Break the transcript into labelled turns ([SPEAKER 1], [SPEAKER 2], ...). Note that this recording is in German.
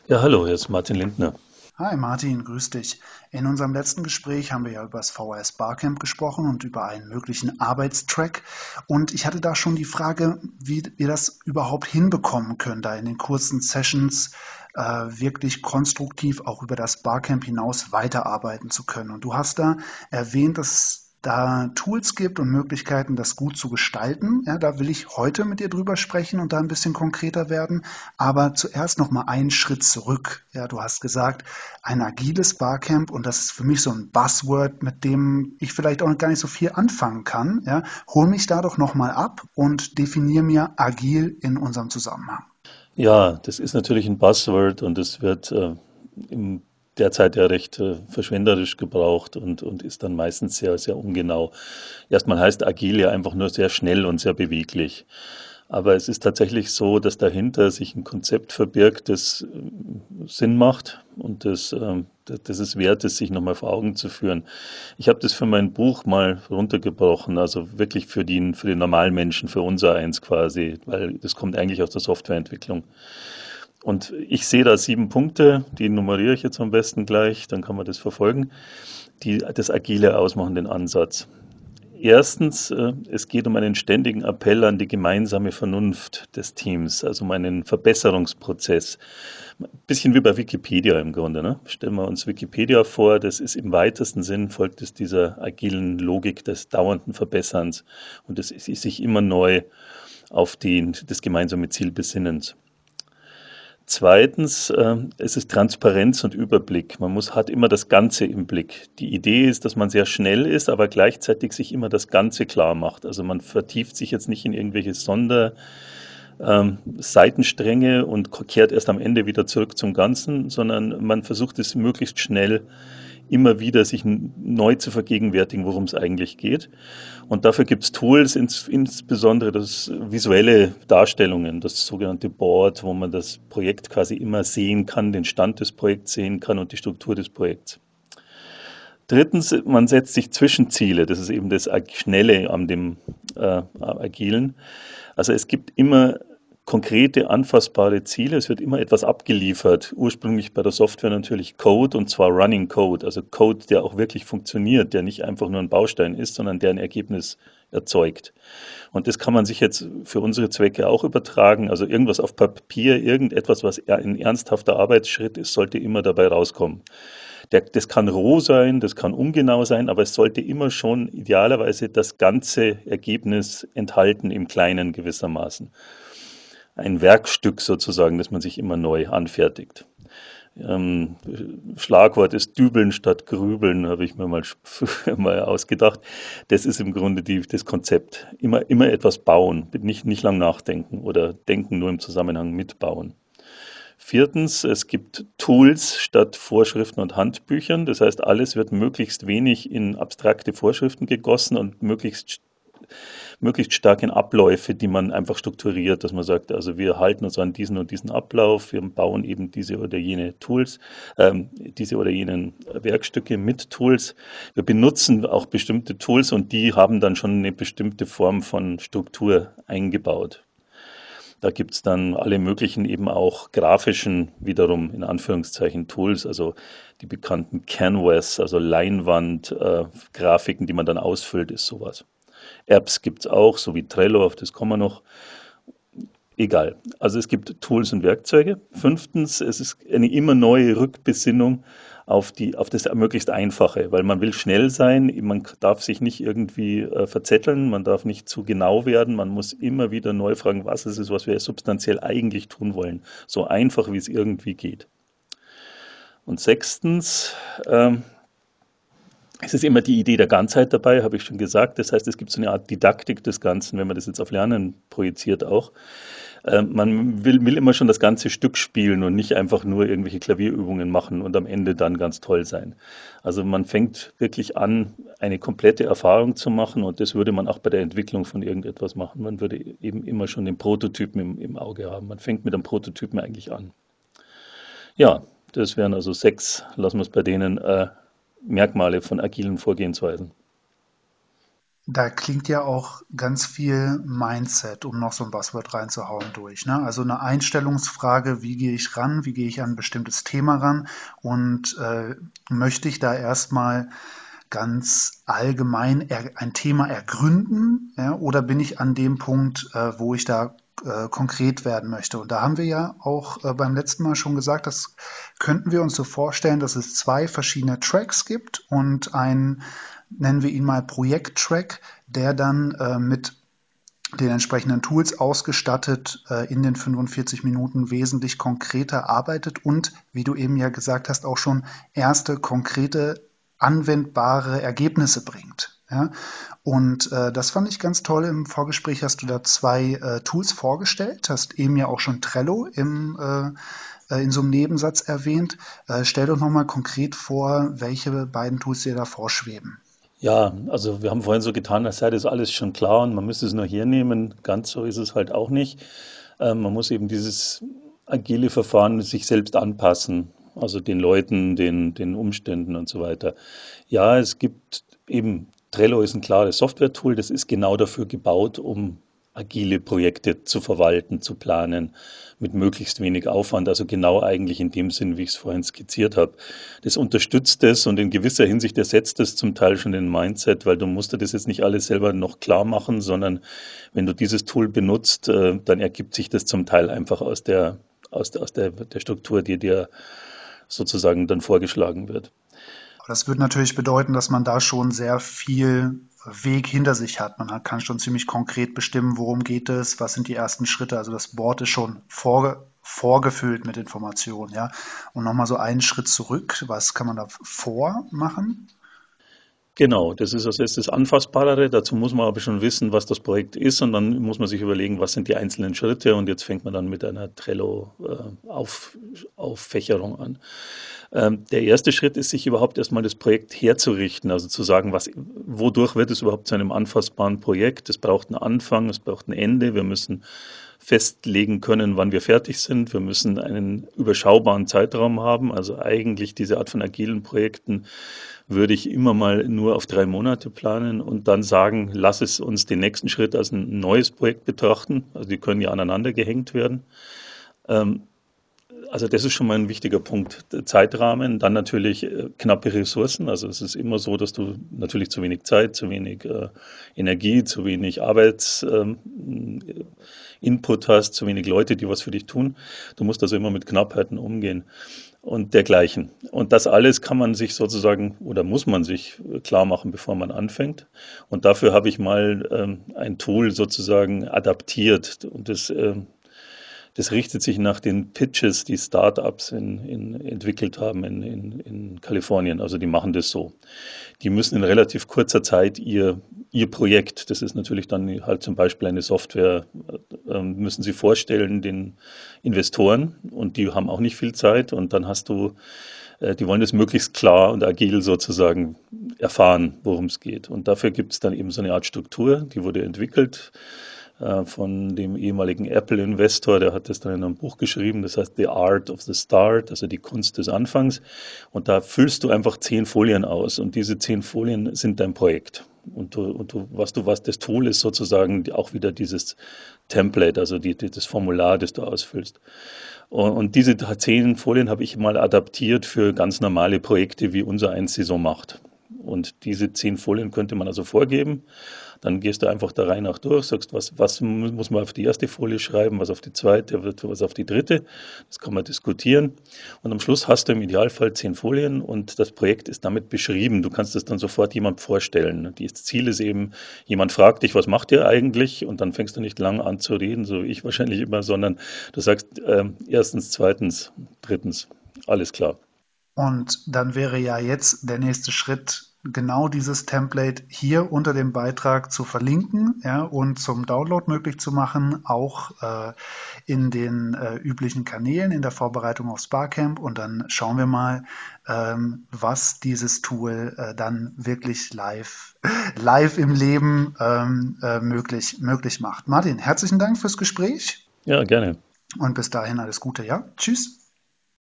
[SPEAKER 1] Ja, hallo, hier ist Martin Lindner.
[SPEAKER 2] Hi Martin, grüß dich. In unserem letzten Gespräch haben wir ja über das VHS Barcamp gesprochen und über einen möglichen Arbeitstrack. Und ich hatte da schon die Frage, wie wir das überhaupt hinbekommen können, da in den kurzen Sessions wirklich konstruktiv auch über das Barcamp hinaus weiterarbeiten zu können. Und du hast da erwähnt, dass es da Tools gibt und Möglichkeiten, das gut zu gestalten. Ja, da will ich heute mit dir drüber sprechen und da ein bisschen konkreter werden. Aber zuerst noch mal einen Schritt zurück. Ja, du hast gesagt, ein agiles Barcamp und das ist für mich so ein Buzzword, mit dem ich vielleicht auch gar nicht so viel anfangen kann. Ja, hol mich da doch noch mal ab und definier mir agil in unserem Zusammenhang.
[SPEAKER 1] Ja, das ist natürlich ein Buzzword und es wird im derzeit ja recht verschwenderisch gebraucht und ist dann meistens sehr, sehr ungenau. Erstmal heißt agil ja einfach nur sehr schnell und sehr beweglich. Aber es ist tatsächlich so, dass dahinter sich ein Konzept verbirgt, das Sinn macht und das es wert ist, sich nochmal vor Augen zu führen. Ich habe das für mein Buch mal runtergebrochen, also wirklich für den normalen Menschen, für unser eins quasi, weil das kommt eigentlich aus der Softwareentwicklung. Und ich sehe da 7 Punkte, die nummeriere ich jetzt am besten gleich, dann kann man das verfolgen, die das Agile ausmachen, den Ansatz. Erstens, es geht um einen ständigen Appell an die gemeinsame Vernunft des Teams, also um einen Verbesserungsprozess. Bisschen wie bei Wikipedia im Grunde. Ne? Stellen wir uns Wikipedia vor, das ist im weitesten Sinn, folgt es dieser agilen Logik des dauernden Verbesserns und es ist sich immer neu auf das gemeinsame Ziel besinnens. Zweitens, es ist Transparenz und Überblick. Hat immer das Ganze im Blick. Die Idee ist, dass man sehr schnell ist, aber gleichzeitig sich immer das Ganze klar macht. Also man vertieft sich jetzt nicht in irgendwelche Seitenstränge und kehrt erst am Ende wieder zurück zum Ganzen, sondern man versucht es möglichst schnell immer wieder sich neu zu vergegenwärtigen, worum es eigentlich geht. Und dafür gibt es Tools, insbesondere das visuelle Darstellungen, das sogenannte Board, wo man das Projekt quasi immer sehen kann, den Stand des Projekts sehen kann und die Struktur des Projekts. Drittens, man setzt sich Zwischenziele. Das ist eben das Schnelle an dem Agilen. Also es gibt immer konkrete, anfassbare Ziele. Es wird immer etwas abgeliefert. Ursprünglich bei der Software natürlich Code und zwar Running Code, also Code, der auch wirklich funktioniert, der nicht einfach nur ein Baustein ist, sondern der ein Ergebnis erzeugt. Und das kann man sich jetzt für unsere Zwecke auch übertragen. Also irgendwas auf Papier, irgendetwas, was ein ernsthafter Arbeitsschritt ist, sollte immer dabei rauskommen. Das kann roh sein, das kann ungenau sein, aber es sollte immer schon idealerweise das ganze Ergebnis enthalten im Kleinen gewissermaßen. Ein Werkstück sozusagen, das man sich immer neu anfertigt. Ähm, Schlagwort ist Dübeln statt Grübeln, habe ich mir mal, mal ausgedacht. Das ist im Grunde das Konzept. Immer etwas bauen, nicht lang nachdenken oder denken nur im Zusammenhang mit bauen. Viertens, es gibt Tools statt Vorschriften und Handbüchern. Das heißt, alles wird möglichst wenig in abstrakte Vorschriften gegossen und möglichst stark in Abläufe, die man einfach strukturiert, dass man sagt, also wir halten uns an diesen und diesen Ablauf, wir bauen eben diese oder jene Tools, diese oder jenen Werkstücke mit Tools. Wir benutzen auch bestimmte Tools und die haben dann schon eine bestimmte Form von Struktur eingebaut. Da gibt es dann alle möglichen eben auch grafischen, wiederum in Anführungszeichen, Tools, also die bekannten Canvas, also Leinwand-Grafiken, die man dann ausfüllt, ist sowas. Apps gibt es auch, so wie Trello, auf das kommen wir noch. Egal. Also es gibt Tools und Werkzeuge. Fünftens, es ist eine immer neue Rückbesinnung auf das möglichst Einfache, weil man will schnell sein, man darf sich nicht irgendwie verzetteln, man darf nicht zu genau werden, man muss immer wieder neu fragen, was ist es, was wir substanziell eigentlich tun wollen. So einfach, wie es irgendwie geht. Und sechstens, ähm, es ist immer die Idee der Ganzheit dabei, habe ich schon gesagt. Das heißt, es gibt so eine Art Didaktik des Ganzen, wenn man das jetzt auf Lernen projiziert auch. Man will immer schon das ganze Stück spielen und nicht einfach nur irgendwelche Klavierübungen machen und am Ende dann ganz toll sein. Also man fängt wirklich an, eine komplette Erfahrung zu machen und das würde man auch bei der Entwicklung von irgendetwas machen. Man würde eben immer schon den Prototypen im Auge haben. Man fängt mit einem Prototypen eigentlich an. Ja, das wären also 6, lassen wir es bei denen, Merkmale von agilen Vorgehensweisen.
[SPEAKER 2] Da klingt ja auch ganz viel Mindset, um noch so ein Buzzword reinzuhauen, durch, ne? Also eine Einstellungsfrage, wie gehe ich ran, wie gehe ich an ein bestimmtes Thema ran und möchte ich da erstmal ganz allgemein ein Thema ergründen, ja, oder bin ich an dem Punkt, wo ich da konkret werden möchte? Und da haben wir ja auch beim letzten Mal schon gesagt, das könnten wir uns so vorstellen, dass es zwei verschiedene Tracks gibt und ein, nennen wir ihn mal Projekttrack, der dann mit den entsprechenden Tools ausgestattet in den 45 Minuten wesentlich konkreter arbeitet und, wie du eben ja gesagt hast, auch schon erste konkrete anwendbare Ergebnisse bringt. Ja? Und das fand ich ganz toll. Im Vorgespräch hast du da zwei Tools vorgestellt, hast eben ja auch schon Trello in so einem Nebensatz erwähnt. Stell doch nochmal konkret vor, welche beiden Tools dir da vorschweben.
[SPEAKER 1] Ja, also wir haben vorhin so getan, als sei das alles schon klar und man müsste es nur hernehmen. Ganz so ist es halt auch nicht. Man muss eben dieses agile Verfahren sich selbst anpassen, also den Leuten, den Umständen und so weiter. Ja, es gibt eben, Trello ist ein klares Software-Tool, das ist genau dafür gebaut, um agile Projekte zu verwalten, zu planen, mit möglichst wenig Aufwand, also genau eigentlich in dem Sinn, wie ich es vorhin skizziert habe. Das unterstützt es und in gewisser Hinsicht ersetzt es zum Teil schon den Mindset, weil du musst dir das jetzt nicht alles selber noch klar machen, sondern wenn du dieses Tool benutzt, dann ergibt sich das zum Teil einfach aus der Struktur, die dir sozusagen dann vorgeschlagen wird.
[SPEAKER 2] Das würde natürlich bedeuten, dass man da schon sehr viel Weg hinter sich hat. Kann schon ziemlich konkret bestimmen, worum geht es, was sind die ersten Schritte. Also das Board ist schon vorgefüllt mit Informationen, ja. Und nochmal so einen Schritt zurück, was kann man da vormachen?
[SPEAKER 1] Genau, das ist als erstes Anfassbarere. Dazu muss man aber schon wissen, was das Projekt ist und dann muss man sich überlegen, was sind die einzelnen Schritte und jetzt fängt man dann mit einer Trello-Auffächerung an. Der erste Schritt ist, sich überhaupt erstmal das Projekt herzurichten, also zu sagen, wodurch wird es überhaupt zu einem anfassbaren Projekt? Es braucht einen Anfang, es braucht ein Ende. Wir müssen festlegen können, wann wir fertig sind. Wir müssen einen überschaubaren Zeitraum haben. Also eigentlich diese Art von agilen Projekten würde ich immer mal nur auf 3 Monate planen und dann sagen, lass es uns den nächsten Schritt als ein neues Projekt betrachten. Also die können ja aneinander gehängt werden. Ähm, also das ist schon mal ein wichtiger Punkt. Der Zeitrahmen, dann natürlich knappe Ressourcen. Also es ist immer so, dass du natürlich zu wenig Zeit, zu wenig Energie, zu wenig Arbeitsinput hast, zu wenig Leute, die was für dich tun. Du musst also immer mit Knappheiten umgehen und dergleichen. Und das alles kann man sich sozusagen oder muss man sich klar machen, bevor man anfängt. Und dafür habe ich mal ein Tool sozusagen adaptiert und das richtet sich nach den Pitches, die Startups entwickelt haben in Kalifornien. Also die machen das so. Die müssen in relativ kurzer Zeit ihr Projekt, das ist natürlich dann halt zum Beispiel eine Software, müssen sie vorstellen den Investoren und die haben auch nicht viel Zeit und dann hast du, die wollen das möglichst klar und agil sozusagen erfahren, worum es geht. Und dafür gibt es dann eben so eine Art Struktur, die wurde entwickelt von dem ehemaligen Apple-Investor, der hat das dann in einem Buch geschrieben, das heißt The Art of the Start, also die Kunst des Anfangs. Und da füllst du einfach 10 Folien aus und diese 10 Folien sind dein Projekt. Was das Tool ist sozusagen auch wieder dieses Template, also das Formular, das du ausfüllst. Und diese 10 Folien habe ich mal adaptiert für ganz normale Projekte, wie unser eins sie so macht. Und diese 10 Folien könnte man also vorgeben. Dann gehst du einfach der Reihe nach durch, sagst, was muss man auf die erste Folie schreiben, was auf die zweite, was auf die dritte. Das kann man diskutieren. Und am Schluss hast du im Idealfall 10 Folien und das Projekt ist damit beschrieben. Du kannst es dann sofort jemand vorstellen. Das Ziel ist eben, jemand fragt dich, was macht ihr eigentlich? Und dann fängst du nicht lange an zu reden, so wie ich wahrscheinlich immer, sondern du sagst erstens, zweitens, drittens. Alles klar.
[SPEAKER 2] Und dann wäre ja jetzt der nächste Schritt, genau dieses Template hier unter dem Beitrag zu verlinken, ja, und zum Download möglich zu machen, auch in den üblichen Kanälen in der Vorbereitung aufs Barcamp. Und dann schauen wir mal, was dieses Tool dann wirklich live im Leben möglich macht. Martin, herzlichen Dank fürs Gespräch
[SPEAKER 1] Ja, gerne.
[SPEAKER 2] und bis dahin alles Gute, ja? Tschüss.